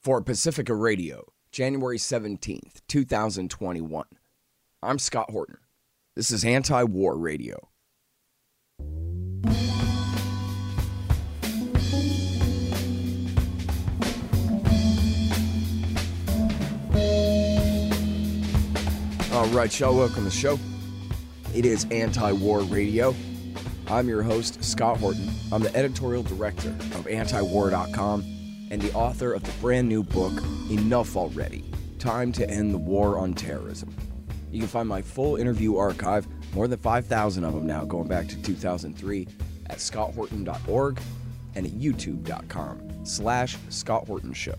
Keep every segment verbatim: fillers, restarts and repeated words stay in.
For Pacifica Radio, January seventeenth, two thousand twenty-one. I'm Scott Horton. This is Anti-War Radio. All right, y'all, welcome to the show. It is Anti-War Radio. I'm your host, Scott Horton. I'm the editorial director of anti war dot com and the author of the brand new book, Enough Already, Time to End the War on Terrorism. You can find my full interview archive, more than five thousand of them now, going back to two thousand three, at scott horton dot org and at youtube dot com slash Scott Horton Show.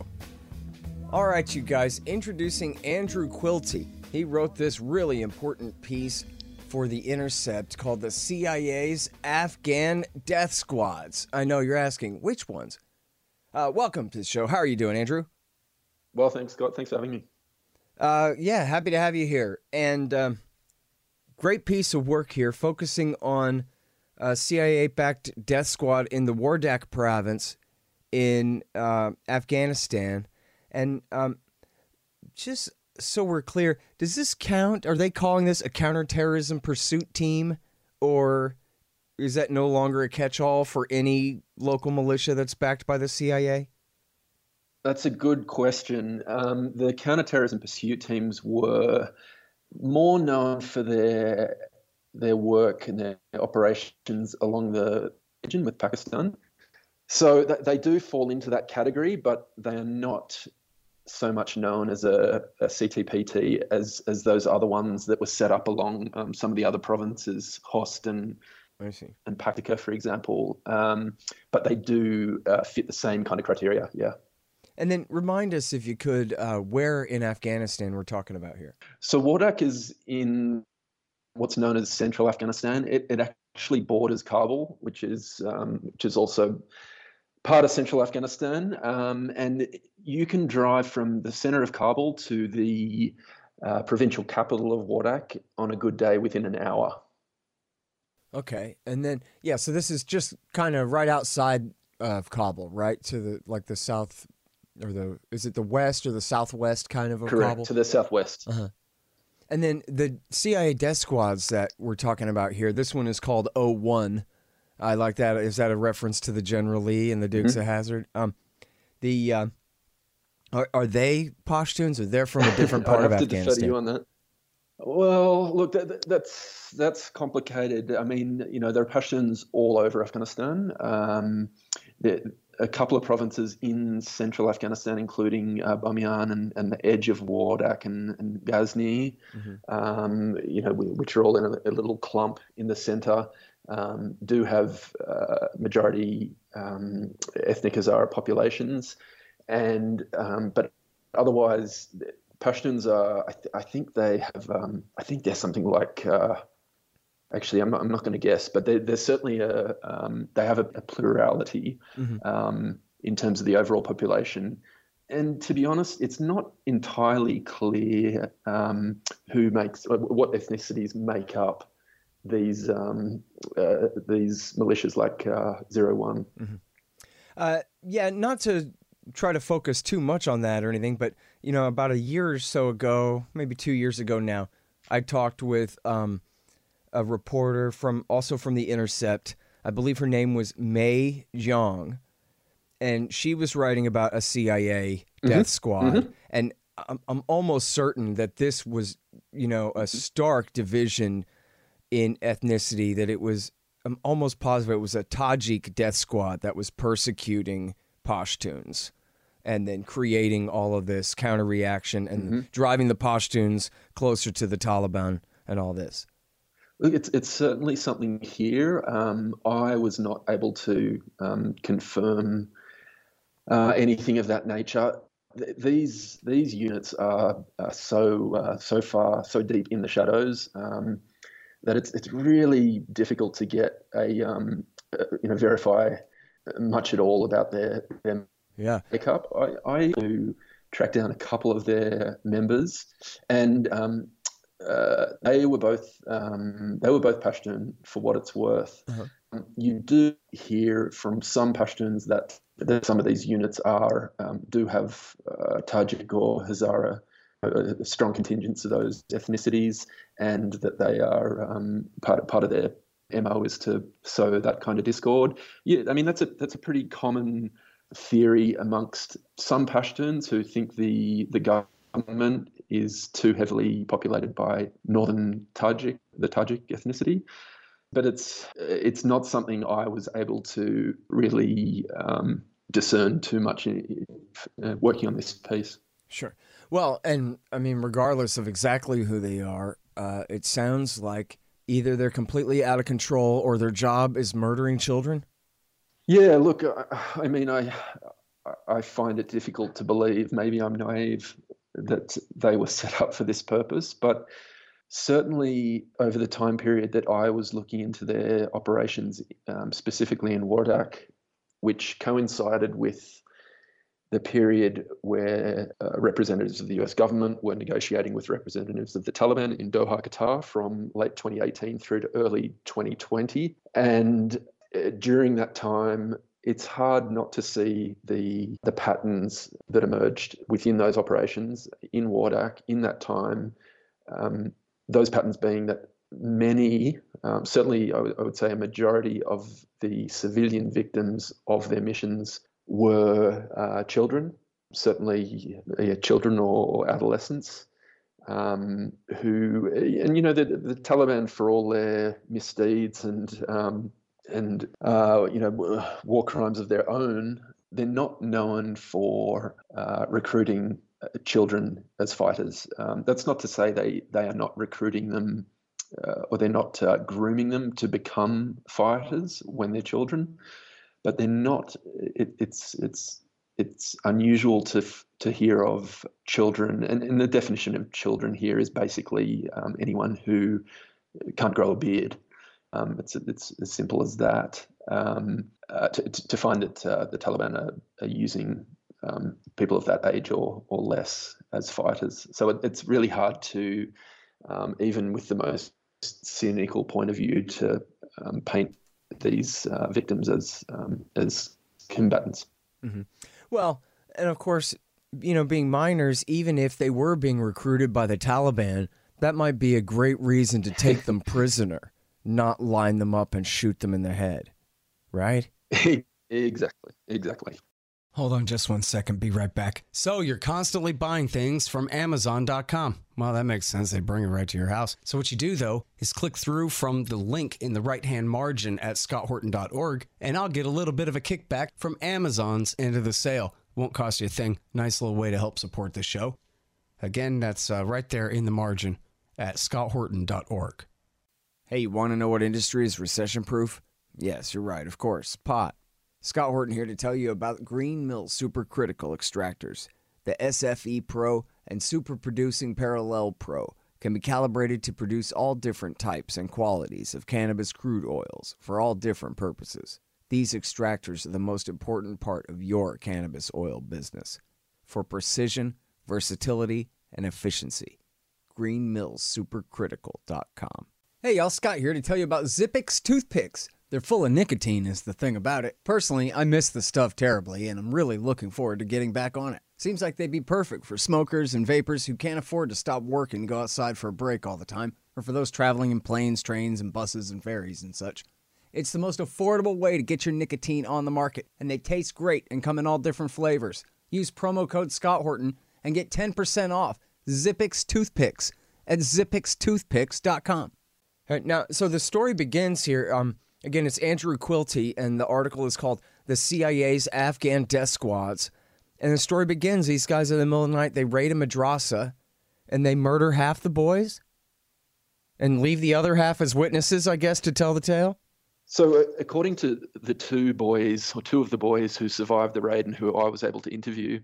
All right, you guys, introducing Andrew Quilty. He wrote this really important piece for The Intercept called The C I A's Afghan Death Squads. I know you're asking, which ones? Uh, welcome to the show. How are you doing, Andrew? Well, thanks, Scott. Thanks for having me. Uh, yeah, happy to have you here. And um, great piece of work here, focusing on a C I A-backed death squad in the Wardak province in uh, Afghanistan. And um, just so we're clear, does this count? Are they calling this a counterterrorism pursuit team? Or is that no longer a catch-all for any local militia that's backed by the C I A? That's a good question. Um, the counterterrorism pursuit teams were more known for their their work and their operations along the region with Pakistan. So th- they do fall into that category, but they are not so much known as a, a C T P T as as those other ones that were set up along um, some of the other provinces, Host and I see. and Paktika, for example. Um, but they do uh, fit the same kind of criteria, yeah. And then remind us, if you could, uh, where in Afghanistan we're talking about here. So Wardak is in what's known as central Afghanistan. It, it actually borders Kabul, which is um, which is also part of central Afghanistan. Um, and you can drive from the center of Kabul to the uh, provincial capital of Wardak on a good day within an hour. Okay, and then yeah, so this is just kind of right outside of Kabul, right, to the like the south. Or the is it the west or the southwest kind of of Correct, Kabul? to the southwest. Uh-huh. And then the C I A death squads that we're talking about here, this one is called O one. I like that. Is that a reference to the General Lee and the Dukes Mm-hmm. of Hazzard? Um, the uh, are, are they Pashtuns, or they're from a different part I'd of have to defer Afghanistan? to you on that. Well, look, that, that's that's complicated. I mean, you know, there are Pashtuns all over Afghanistan. Um, there, a couple of provinces in central Afghanistan, including uh, Bamiyan and, and the edge of Wardak and, and Ghazni, Mm-hmm. um, you know, which are all in a, a little clump in the center, um, do have uh, majority um, ethnic Hazara populations, and um, but otherwise, Pashtuns are. I, th- I think they have. Um, I think there's something like. Uh, Actually, I'm not, I'm not going to guess, but there, there's certainly a um, they have a, a plurality Mm-hmm. um, in terms of the overall population. And to be honest, it's not entirely clear um, who makes what ethnicities make up these um, uh, these militias like uh, Zero One. Mm-hmm. Uh, yeah, not to try to focus too much on that or anything, but you know, about a year or so ago, maybe two years ago now, I talked with. Um, a reporter from also from The Intercept. I believe her name was Mei Jiang, and she was writing about a C I A death Mm-hmm. squad. Mm-hmm. And I'm, I'm almost certain that this was, you know, a stark division in ethnicity, that it was, I'm almost positive it was a Tajik death squad that was persecuting Pashtuns and then creating all of this counter reaction and Mm-hmm. driving the Pashtuns closer to the Taliban and all this. Look, it's it's certainly something here. Um, I was not able to um, confirm uh, anything of that nature. Th- these these units are, are so uh, so far so deep in the shadows um, that it's it's really difficult to get a um, uh, you know verify much at all about their their Yeah. makeup. I I do track down a couple of their members, and um, uh, they were both um, they were both Pashtun for what it's worth. Uh-huh. you do hear from some Pashtuns that, that some of these units are um, do have uh, Tajik or Hazara, a, a strong contingents of those ethnicities, and that they are um, part part of their M O is to sow that kind of discord. Yeah, I mean that's a that's a pretty common theory amongst some Pashtuns who think the the government is too heavily populated by northern Tajik, the Tajik ethnicity. But it's it's not something I was able to really um, discern too much in, uh, working on this piece. Sure. Well, and I mean, regardless of exactly who they are, uh, it sounds like either they're completely out of control or their job is murdering children. Yeah, look, I, I mean, I I find it difficult to believe. Maybe I'm naive that they were set up for this purpose, but certainly over the time period that I was looking into their operations, um, specifically in Wardak, which coincided with the period where uh, representatives of the U S government were negotiating with representatives of the Taliban in Doha, Qatar from late twenty eighteen through to early twenty twenty. And uh, during that time, it's hard not to see the the patterns that emerged within those operations in Wardak in that time. Um, Those patterns being that many, um, certainly I, w- I would say a majority of the civilian victims of their missions were uh, children, certainly uh, children or adolescents, um, who, and you know, the, the Taliban, for all their misdeeds and um, and uh, you know war crimes of their own, they're not known for uh, recruiting children as fighters. Um, that's not to say they, they are not recruiting them uh, or they're not uh, grooming them to become fighters when they're children, but they're not. It, it's it's it's unusual to to hear of children, and, and the definition of children here is basically um, anyone who can't grow a beard. Um, it's it's as simple as that. Um, uh, to, to find that uh, the Taliban are, are using Um, people of that age or or less as fighters. So it, it's really hard to, um, even with the most cynical point of view, to um, paint these uh, victims as um, as combatants. Mm-hmm. Well, and of course, you know, being minors, even if they were being recruited by the Taliban, that might be a great reason to take them prisoner, not line them up and shoot them in the head, right? Exactly, exactly. Hold on just one second. Be right back. So you're constantly buying things from Amazon dot com. Well, that makes sense. They bring it right to your house. So what you do, though, is click through from the link in the right-hand margin at scott horton dot org, and I'll get a little bit of a kickback from Amazon's end of the sale. Won't cost you a thing. Nice little way to help support the show. Again, that's uh, right there in the margin at scott horton dot org. Hey, you want to know what industry is recession-proof? Yes, you're right, of course. Pot. Scott Horton here to tell you about Green Mill Supercritical Extractors. The S F E Pro and Super Producing Parallel Pro can be calibrated to produce all different types and qualities of cannabis crude oils for all different purposes. These extractors are the most important part of your cannabis oil business for precision, versatility, and efficiency. green mills supercritical dot com. Hey y'all, Scott here to tell you about Zippix toothpicks. They're full of nicotine is the thing about it. Personally, I miss the stuff terribly, and I'm really looking forward to getting back on it. Seems like they'd be perfect for smokers and vapors who can't afford to stop work and go outside for a break all the time, or for those traveling in planes, trains, and buses and ferries and such. It's the most affordable way to get your nicotine on the market, and they taste great and come in all different flavors. Use promo code Scott Horton and get ten percent off Zippix toothpicks at zippix toothpicks dot com. All right, now, so the story begins here. Um, again, it's Andrew Quilty, and the article is called "The C I A's Afghan Death Squads." And the story begins, these guys in the middle of the night, they raid a madrasa, and they murder half the boys, and leave the other half as witnesses, I guess, to tell the tale? So uh, according to the two boys, or two of the boys who survived the raid and who I was able to interview,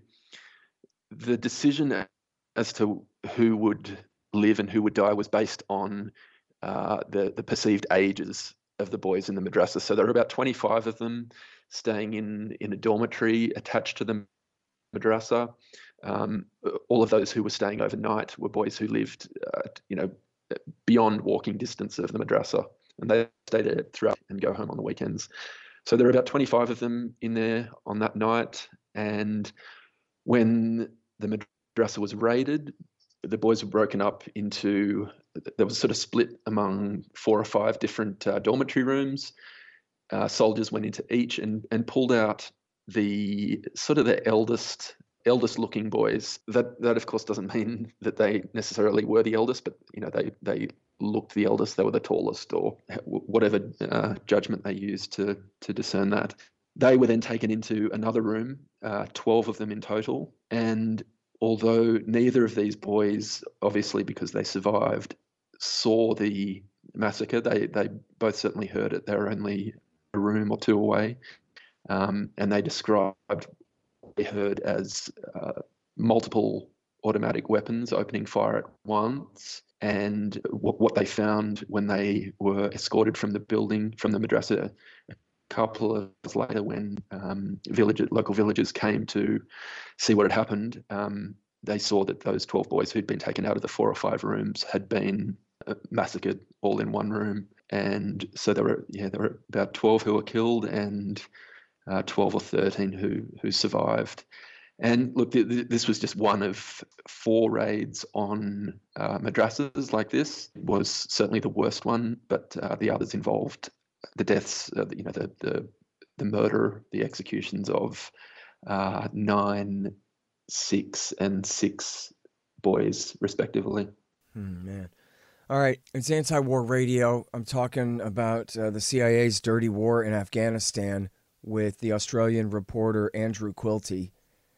the decision as to who would live and who would die was based on uh, the, the perceived ages of the boys in the madrasa. So there were about twenty-five of them staying in, in a dormitory attached to the madrasa. Um, all of those who were staying overnight were boys who lived, uh, you know, beyond walking distance of the madrasa. and they stay there throughout and go home on the weekends. So there were about twenty-five of them in there on that night, and when the madrasa was raided, the boys were broken up into, there was sort of split among four or five different uh, dormitory rooms. Uh, soldiers went into each and, and pulled out the sort of the eldest eldest looking boys. That that of course doesn't mean that they necessarily were the eldest, but you know they they looked the eldest. They were the tallest, or whatever uh, judgment they used to to discern that. They were then taken into another room, uh, twelve of them in total, and although neither of these boys, obviously because they survived, saw the massacre, they they both certainly heard it. They were only a room or two away, um, and they described what they heard as uh, multiple automatic weapons opening fire at once, and w- what they found when they were escorted from the building, from the madrasa, a couple of days later when um, village, local villagers came to see what had happened, um, they saw that those twelve boys who'd been taken out of the four or five rooms had been uh, massacred all in one room. And so there were, yeah, there were about twelve who were killed and uh, twelve or thirteen who who survived. And look, th- th- this was just one of four raids on uh, madrasas like this. It was certainly the worst one, but uh, the others involved the deaths, uh, you know, the, the the murder, the executions of uh, nine, six, and six boys, respectively. Hmm, man. All right, it's Anti-War Radio. I'm talking about uh, the C I A's dirty war in Afghanistan with the Australian reporter Andrew Quilty.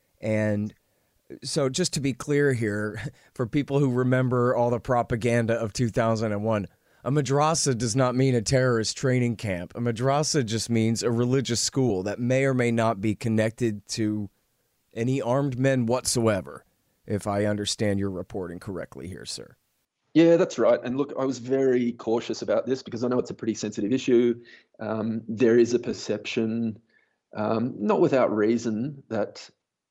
And so just to be clear here, for people who remember all the propaganda of two thousand one, a madrasa does not mean a terrorist training camp. A madrasa just means a religious school that may or may not be connected to any armed men whatsoever, if I understand your reporting correctly here, sir. Yeah, that's right. And look, I was very cautious about this because I know it's a pretty sensitive issue. Um, there is a perception, um, not without reason, that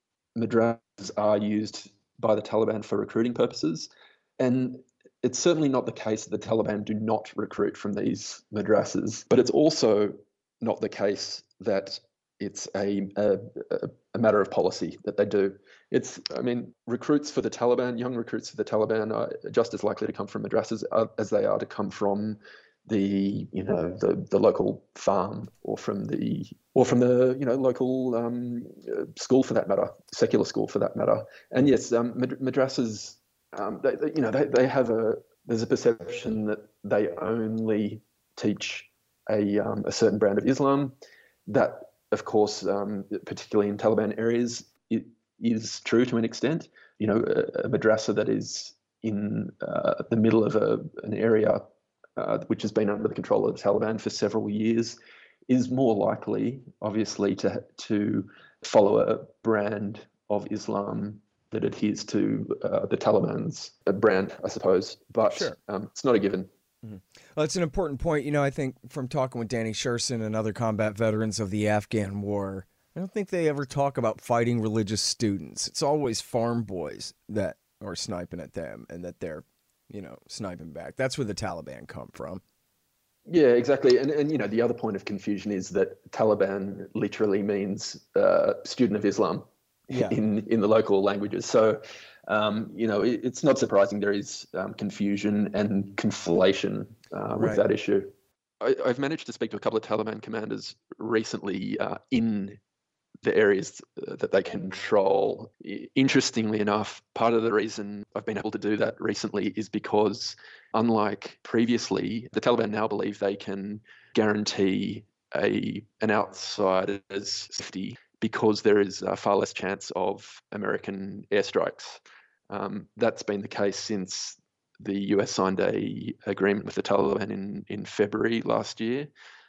madrasas are used by the Taliban for recruiting purposes. And it's certainly not the case that the Taliban do not recruit from these madrasas, but it's also not the case that it's a, a, a matter of policy that they do. It's, I mean, recruits for the Taliban, young recruits for the Taliban are just as likely to come from madrasas as they are to come from the, you know, the, the local farm or from the, or from the, you know, local um, school for that matter, secular school for that matter. And yes, um, madrasas, um, they, they, you know, they, they have a, there's a perception that they only teach a, um, a certain brand of Islam. That, of course, um, particularly in Taliban areas, it is true to an extent. You know, a, a madrasa that is in uh, the middle of a, an area uh, which has been under the control of the Taliban for several years is more likely, obviously, to to follow a brand of Islam that adheres to uh, the Taliban's brand, I suppose. But Sure. um, it's not a given. Mm-hmm. Well, it's an important point. You know, I think from talking with Danny Sherson and other combat veterans of the Afghan war, I don't think they ever talk about fighting religious students. It's always farm boys that are sniping at them and that they're, you know, sniping back. That's where the Taliban come from. Yeah, exactly. And, and you know, the other point of confusion is that Taliban literally means uh, student of Islam yeah. in, in the local languages. So, um, you know, it, it's not surprising there is um, confusion and conflation uh, with right. that issue. I, I've managed to speak to a couple of Taliban commanders recently uh, in the areas that they control. Interestingly enough, part of the reason I've been able to do that recently is because, unlike previously, the Taliban now believe they can guarantee a an outsider's safety because there is uh, far less chance of American airstrikes. Um, that's been the case since the U S signed a agreement with the Taliban in, in February last year.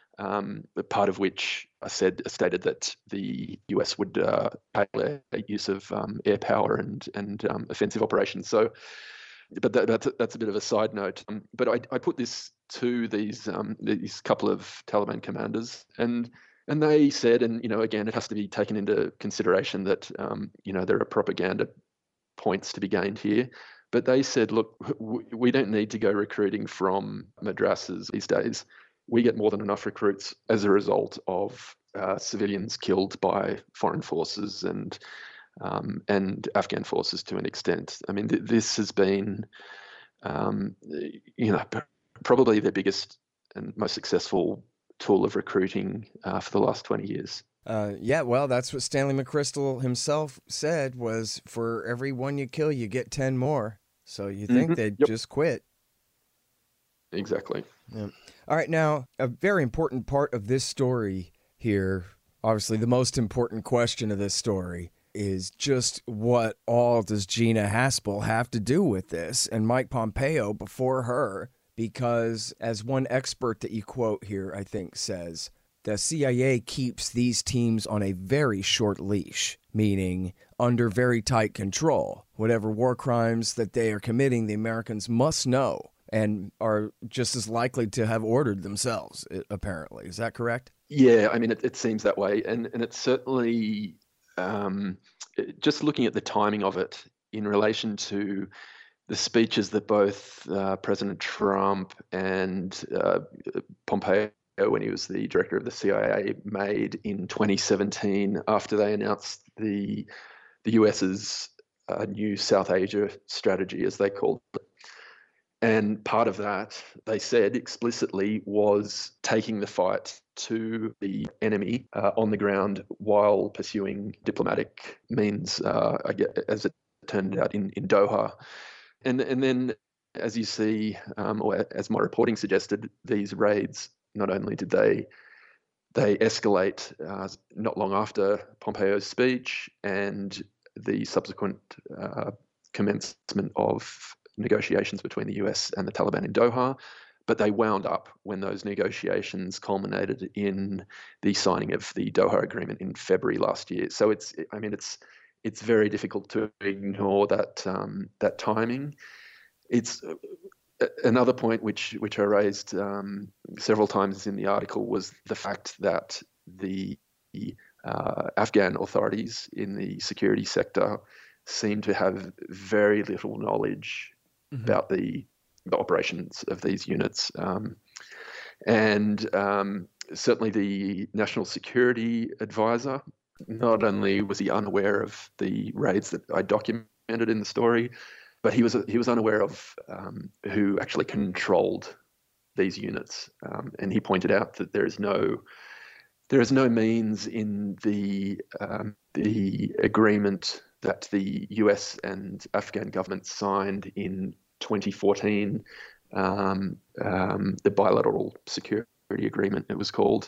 Um, part of which I said stated that the U S would uh, pay the use of um, air power and and um, offensive operations. So, but that, that's that's a bit of a side note. Um, but I, I put this to these um, these couple of Taliban commanders, and and they said, and you know, again, it has to be taken into consideration that um, you know there are propaganda points to be gained here. But they said, look, we don't need to go recruiting from madrasas these days. we get more than enough recruits as a result of uh, civilians killed by foreign forces and um, and Afghan forces to an extent. I mean, th- this has been, um, you know, p- probably the biggest and most successful tool of recruiting uh, for the last twenty years. Uh, yeah, well, that's what Stanley McChrystal himself said, was for every one you kill, you get ten more. So you think Mm-hmm. they'd Yep. just quit. Exactly. Yeah. All right, now, a very important part of this story here, obviously the most important question of this story, is just what all does Gina Haspel have to do with this, and Mike Pompeo before her, because as one expert that you quote here, I think, says, the C I A keeps these teams on a very short leash, meaning under very tight control. Whatever war crimes that they are committing, the Americans must know and are just as likely to have ordered themselves, apparently. Is that correct? Yeah, I mean, it, it seems that way. And, and it's certainly, um, just looking at the timing of it in relation to the speeches that both uh, President Trump and uh, Pompeo, when he was the director of the C I A, made in twenty seventeen after they announced the the US's uh, new South Asia strategy, as they called it. And part of that, they said explicitly, was taking the fight to the enemy uh, on the ground while pursuing diplomatic means, uh, I guess, as it turned out in, in Doha. And, and then, as you see, um, or as my reporting suggested, these raids, not only did they they escalate uh, not long after Pompeo's speech and the subsequent uh, commencement of negotiations between the U S and the Taliban in Doha, but they wound up when those negotiations culminated in the signing of the Doha Agreement in February last year. So it's, I mean, it's it's very difficult to ignore that um, that timing. It's uh, another point which which I raised um, several times in the article was the fact that the uh, Afghan authorities in the security sector seem to have very little knowledge Mm-hmm. about the, the operations of these units. Um, and um, certainly the National Security Advisor, not only was he unaware of the raids that I documented in the story, but he was he was unaware of um, who actually controlled these units. Um, and he pointed out that there is no there is no means in the um, the agreement that the U S and Afghan governments signed in twenty fourteen, um, um, the bilateral security agreement, it was called,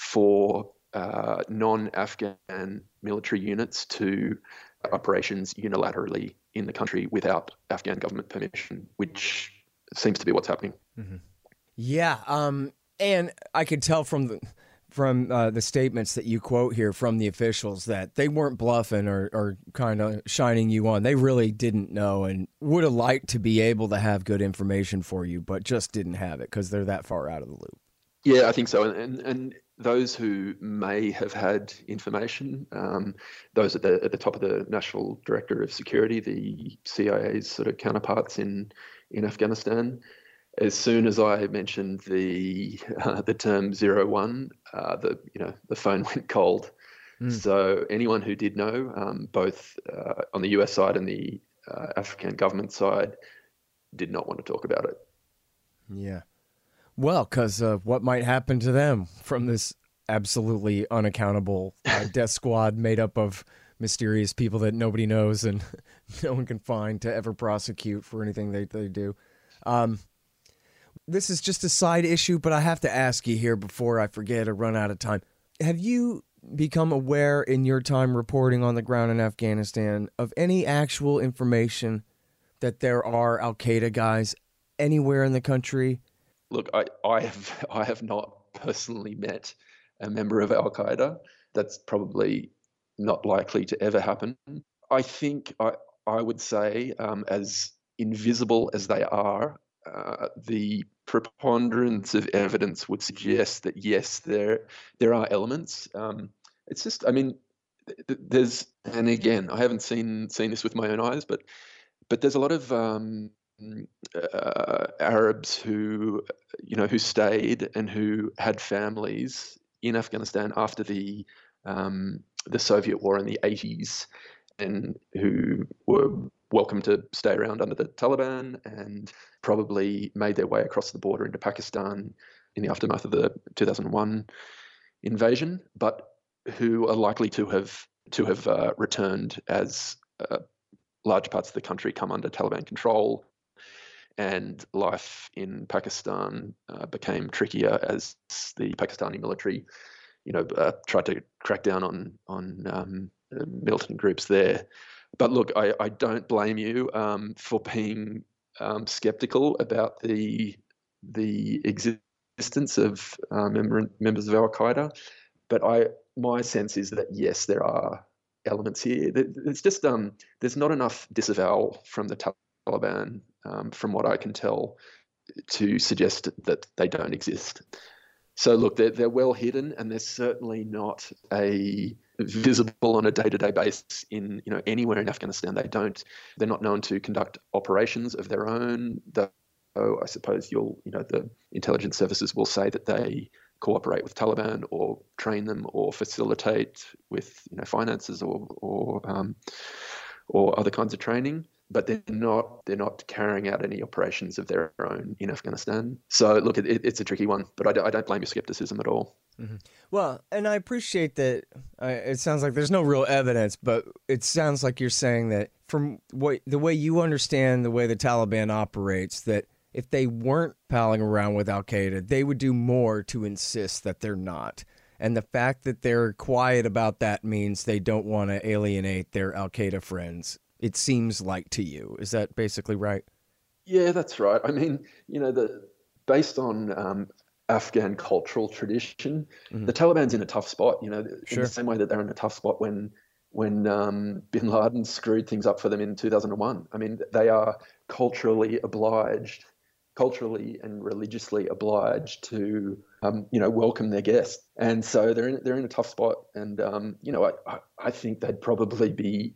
for uh, non-Afghan military units to operations unilaterally in the country without Afghan government permission, which seems to be what's happening. Mm-hmm. Yeah, um, and I could tell from the from uh, the statements that you quote here from the officials that they weren't bluffing or, or kind of shining you on. They really didn't know and would have liked to be able to have good information for you, but just didn't have it because they're that far out of the loop. Yeah, I think so. And and, and those who may have had information, um, those at the at the top of the National Director of Security, the C I A's sort of counterparts in in Afghanistan, as soon as I mentioned the uh, the term zero one, uh, the you know the phone went cold. Mm. So anyone who did know, um, both uh, on the U S side and the uh, Afghan government side, did not want to talk about it. Yeah, well, because uh, what might happen to them from this absolutely unaccountable uh, death squad made up of mysterious people that nobody knows and no one can find to ever prosecute for anything they they do. Um, This is just a side issue, but I have to ask you here before I forget or run out of time. Have you become aware in your time reporting on the ground in Afghanistan of any actual information that there are Al-Qaeda guys anywhere in the country? Look, I, I have I have not personally met a member of Al-Qaeda. That's probably not likely to ever happen. I think I, I would say, um, as invisible as they are, Uh, the preponderance of evidence would suggest that yes, there there are elements. Um, it's just, I mean, th- there's, and again, I haven't seen seen this with my own eyes, but but there's a lot of um, uh, Arabs who, you know, who stayed and who had families in Afghanistan after the um, the Soviet war in the eighties, and who were welcome to stay around under the Taliban and probably made their way across the border into Pakistan in the aftermath of the two thousand one invasion, but who are likely to have to have uh, returned as uh, large parts of the country come under Taliban control, and life in Pakistan uh, became trickier as the Pakistani military, you know, uh, tried to crack down on on um, militant groups there. But look, I, I don't blame you um, for being um, skeptical about the the existence of uh, member, members of Al Qaeda. But I, my sense is that yes, there are elements here. It's just um, there's not enough disavowal from the Taliban, um, from what I can tell, to suggest that they don't exist. So look, they're they're well hidden, and they're certainly not a visible on a day-to-day basis in you know anywhere in Afghanistan. They don't. They're not known to conduct operations of their own. Though I suppose you'll you know the intelligence services will say that they cooperate with Taliban or train them or facilitate with you know finances or or um, or other kinds of training. But they're not they're not carrying out any operations of their own in Afghanistan. So look, it, it's a tricky one, but I don't, I don't blame your skepticism at all. Mm-hmm. Well, and I appreciate that. Uh, it sounds like there's no real evidence, but it sounds like you're saying that from what the way you understand the way the Taliban operates, that if they weren't palling around with Al Qaeda, they would do more to insist that they're not. And the fact that they're quiet about that means they don't want to alienate their Al Qaeda friends. It seems like to you. Is that basically right? Yeah, that's right. I mean, you know, the based on um, Afghan cultural tradition, mm-hmm. the Taliban's in a tough spot. You know, sure. in the same way that they're in a tough spot when when um, Bin Laden screwed things up for them in two thousand one. I mean, they are culturally obliged, culturally and religiously obliged to, um, you know, welcome their guests, and so they're in they're in a tough spot. And um, you know, I, I I think they'd probably be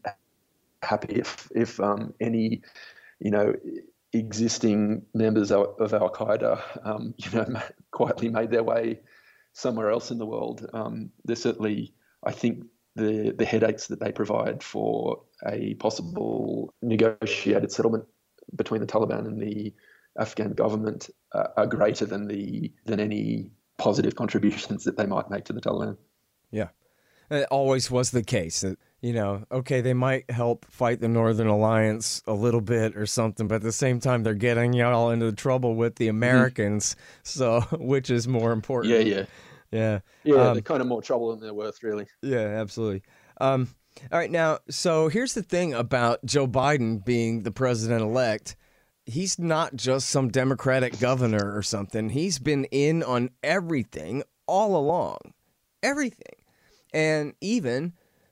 happy if if um, any, you know, existing members of, of Al Qaeda, um, you know, quietly made their way somewhere else in the world. Um, there's certainly, I think, the the headaches that they provide for a possible negotiated settlement between the Taliban and the Afghan government uh, are greater than the than any positive contributions that they might make to the Taliban. Yeah, it always was the case that, you know, okay, they might help fight the Northern Alliance a little bit or something, but at the same time, they're getting y'all into trouble with the Americans. Mm-hmm. So, which is more important? Yeah, yeah, yeah, yeah. Um, they're kind of more trouble than they're worth, really. Yeah, absolutely. Um, all right, now, so here's the thing about Joe Biden being the president-elect. He's not just some Democratic governor or something. He's been in on everything all along, everything, and even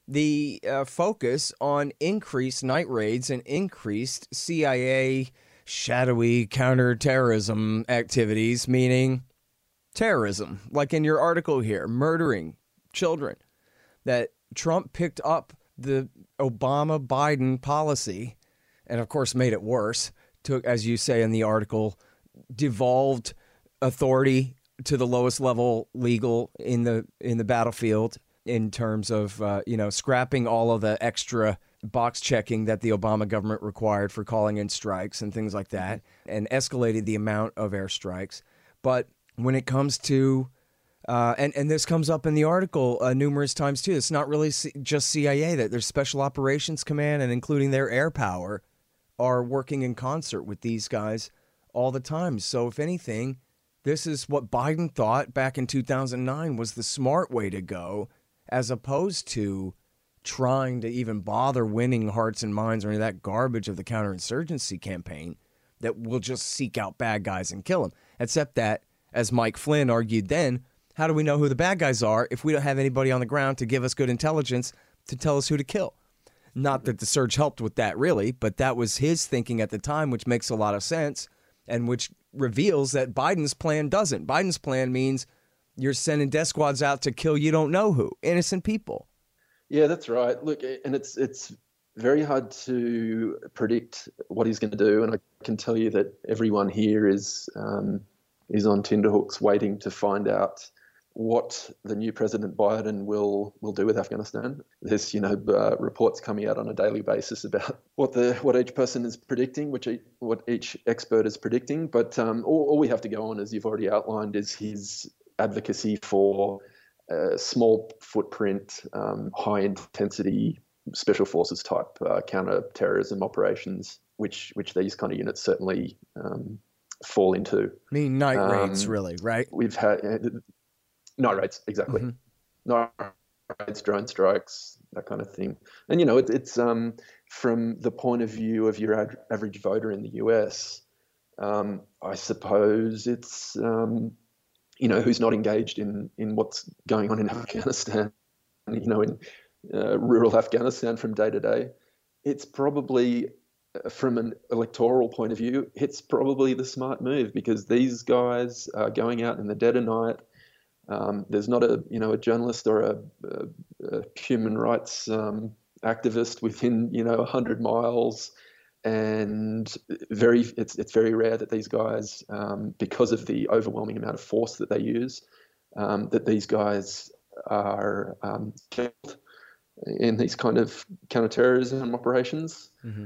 the uh, focus on increased night raids and increased C I A shadowy counterterrorism activities, meaning terrorism, like in your article here, murdering children, that Trump picked up the Obama-Biden policy and, of course, made it worse, took, as you say in the article, devolved authority to the lowest level legal in the in the battlefield, in terms of, uh, you know, scrapping all of the extra box checking that the Obama government required for calling in strikes and things like that, and escalated the amount of airstrikes. But when it comes to, uh, and, and this comes up in the article uh, numerous times too, it's not really C- just C I A, that there's Special Operations Command and including their air power are working in concert with these guys all the time. So if anything, this is what Biden thought back in two thousand nine was the smart way to go, as opposed to trying to even bother winning hearts and minds or any of that garbage of the counterinsurgency campaign that will just seek out bad guys and kill them. Except that, as Mike Flynn argued then, how do we know who the bad guys are if we don't have anybody on the ground to give us good intelligence to tell us who to kill? Not that the surge helped with that, really, but that was his thinking at the time, which makes a lot of sense, and which reveals that Biden's plan doesn't. Biden's plan means you're sending death squads out to kill you don't know who, innocent people. Yeah, that's right. Look, and it's it's very hard to predict what he's going to do, and I can tell you that everyone here is um, is on tenterhooks waiting to find out what the new President Biden will will do with Afghanistan. There's, you know, uh, reports coming out on a daily basis about what the what each person is predicting, which each, what each expert is predicting. But um, all, all we have to go on, as you've already outlined, is his advocacy for uh, small footprint, um, high intensity special forces type uh, counter-terrorism operations, which which these kind of units certainly um, fall into. I mean, night um, raids, really, right? We've had. Uh, Night raids, exactly. Mm-hmm. Night raids, drone strikes, that kind of thing. And, you know, it, it's um, from the point of view of your ad- average voter in the U S, um, I suppose it's, um, you know, who's not engaged in, in what's going on in Afghanistan, you know, in uh, rural Afghanistan from day to day. It's probably, uh, from an electoral point of view, it's probably the smart move, because these guys are going out in the dead of night. Um, there's not a, you know, a journalist or a, a, a human rights um, activist within, you know, one hundred miles, and very, it's it's very rare that these guys, um, because of the overwhelming amount of force that they use, um, that these guys are um, killed in these kind of counterterrorism operations. Mm-hmm.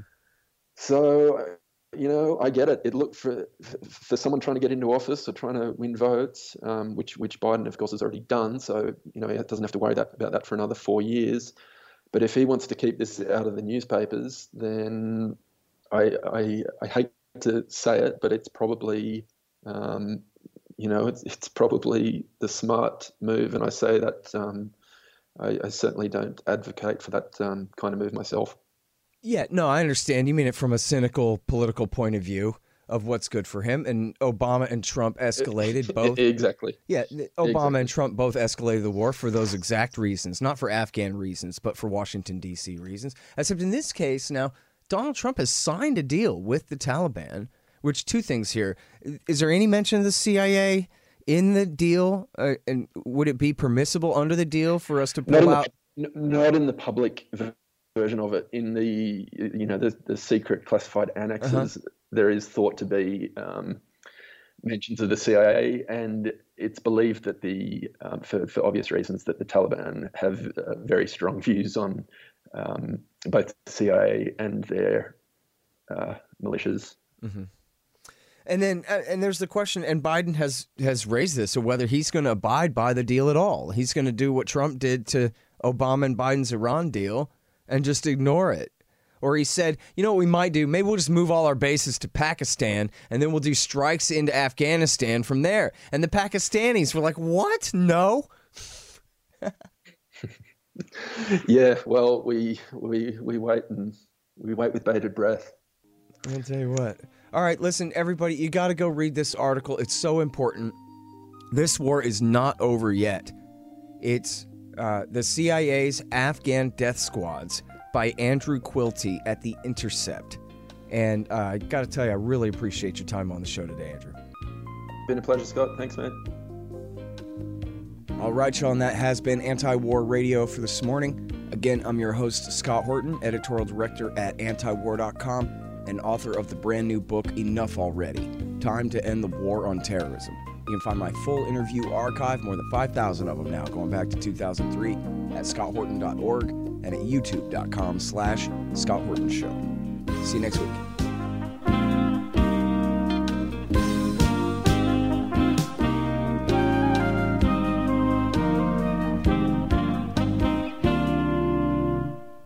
So, you know, I get it. It looked for for someone trying to get into office or trying to win votes, um, which which Biden, of course, has already done. So, you know, he doesn't have to worry that, about that for another four years. But if he wants to keep this out of the newspapers, then I I, I hate to say it, but it's probably, um, you know, it's it's probably the smart move. And I say that um, I, I certainly don't advocate for that um, kind of move myself. Yeah, no, I understand. You mean it from a cynical political point of view of what's good for him. And Obama and Trump escalated both. Exactly. Yeah, Obama exactly. and Trump both escalated the war for those exact reasons, not for Afghan reasons, but for Washington, D C reasons. Except in this case, now, Donald Trump has signed a deal with the Taliban, which two things here. Is there any mention of the C I A in the deal? Uh, and would it be permissible under the deal for us to pull not out? The, not in the public version of it. In the, you know, the, the secret classified annexes, uh-huh. there is thought to be um, mentions of the C I A, and it's believed that the, um, for, for obvious reasons, that the Taliban have uh, very strong views on um, both the C I A and their uh, militias. Mm-hmm. And then, uh, and there's the question, and Biden has has raised this, of whether he's going to abide by the deal at all. He's going to do what Trump did to Obama and Biden's Iran deal and just ignore it. Or he said, you know what we might do? Maybe we'll just move all our bases to Pakistan, and then we'll do strikes into Afghanistan from there. And the Pakistanis were like, what? No. Yeah, well, we we we wait and we wait with bated breath. I'll tell you what. All right, listen, everybody, you got to go read this article. It's so important. This war is not over yet. It's uh, the C I A's Afghan Death Squads by Andrew Quilty at The Intercept. And uh, I got to tell you, I really appreciate your time on the show today, Andrew. Been a pleasure, Scott. Thanks, man. All right, y'all, and that has been Anti-War Radio for this morning. Again, I'm your host, Scott Horton, editorial director at anti war dot com and author of the brand new book, Enough Already, Time to End the War on Terrorism. You can find my full interview archive, more than five thousand of them now, going back to two thousand three, at scott horton dot org and at youtube dot com slash Scott Horton Show. See you next week.